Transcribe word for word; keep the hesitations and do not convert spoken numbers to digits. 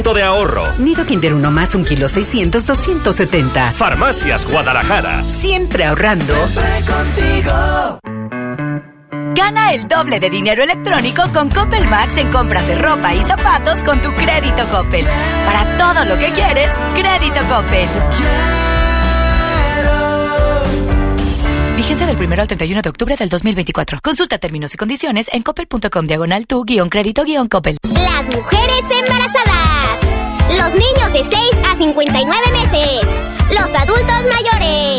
de ahorro. Nido Kinder uno más, un kilo seiscientos, doscientos setenta. Farmacias Guadalajara. Siempre ahorrando. Siempre contigo. Gana el doble de dinero electrónico con Coppel Max en compras de ropa y zapatos con tu crédito Coppel. Para todo lo que quieres, crédito Coppel. Vigencia del primero al treinta y uno de octubre del dos mil veinticuatro. Consulta términos y condiciones en coppel.com diagonal tu guión crédito guión Coppel. Las mujeres embarazadas. Los niños de seis a cincuenta y nueve meses. Los adultos mayores.